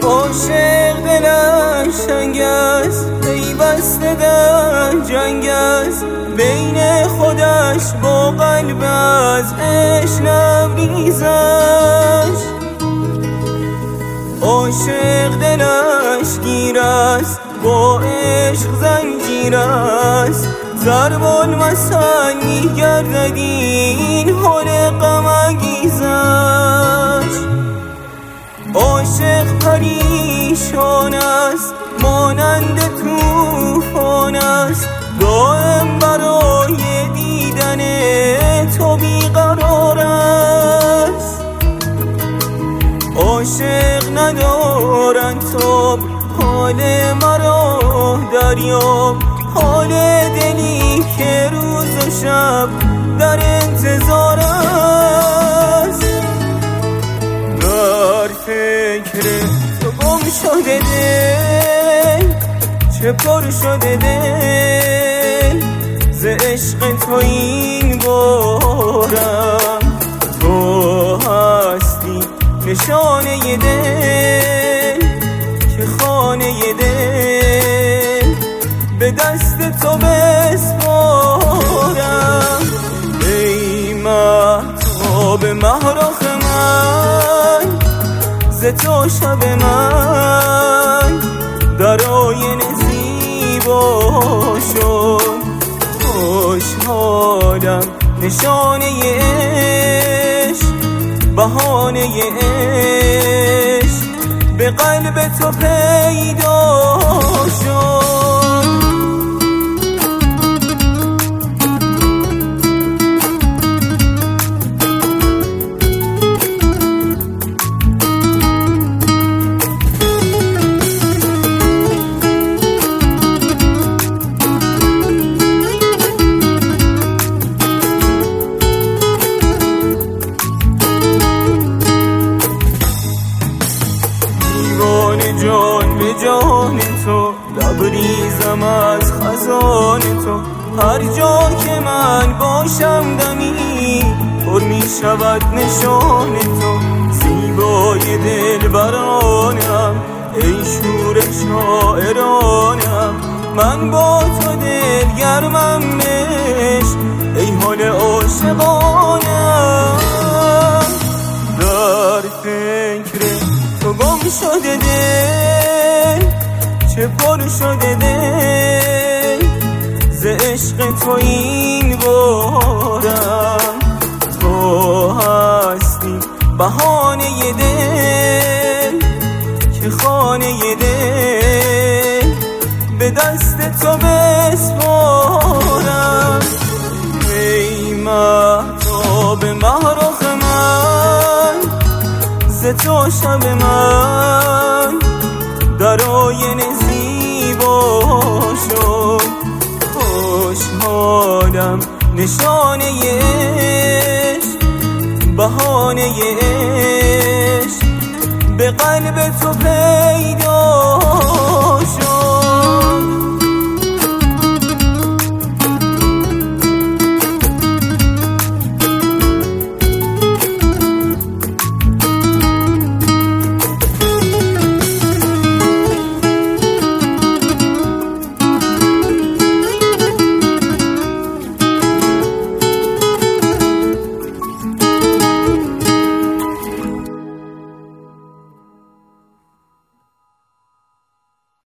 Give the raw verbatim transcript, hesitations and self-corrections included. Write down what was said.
عاشق دلش تنگ است، پیوسته در جنگ است، بین خودش با قلب از عشق لبریزش. عاشق دلش گیر است، با عشق زنجیر است، ضرب المثل می‌گردد این حال غم انگیزش. عاشق پریشان است، مانند طوفان است، دائم برای دیدن تو بیقرار است. عاشق ندارد تاب، حال مرا دریاب، حال دلی که روز و شب در انتظار است. در فکر تو گم شده دل، چه پر شده دل ز عشق تو این بارم. تو هستی نشانه دل که خانه دل به دست تو بسپارم. ای مهتاب مهرخ من، ز تو شب من در آینه زیبا شد. خوشحالم نشانه عشق، بهانه عشق به قلب تو پیدا شد. جان به جان تو لبریزم از خزان تو، هر جا که من باشم دمی پر می شود نشان تو. زیبای دل برانم، ای شور شاعرانم، من با تو دل گرمم عشق، ای حال عاشقانم. در فکر تو گم شده دل، چه پر شده دل ز عشق تو این بارم. تو هستی بهانه دل که خانه دل به دست تو بسپارم. ای مهتاب مهرخ من، ز تو شب من در آینه زیبا شد. خوشحالم نشانه عشق، بهانه عشق به قلب تو پیدا شد.